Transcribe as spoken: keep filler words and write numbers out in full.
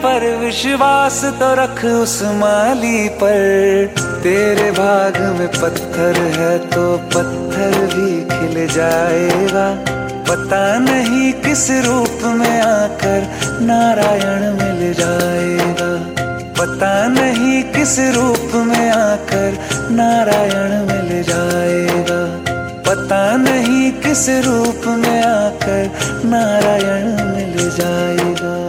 पर विश्वास तो रख उस माली पर। तेरे भाग में पत्थर है तो पत्थर भी खिल जाएगा। पता नहीं किस रूप में आकर नारायण मिल जाएगा। पता नहीं किस रूप में आकर नारायण मिल जाएगा। पता नहीं किस रूप में आकर नारायण मिल जाएगा।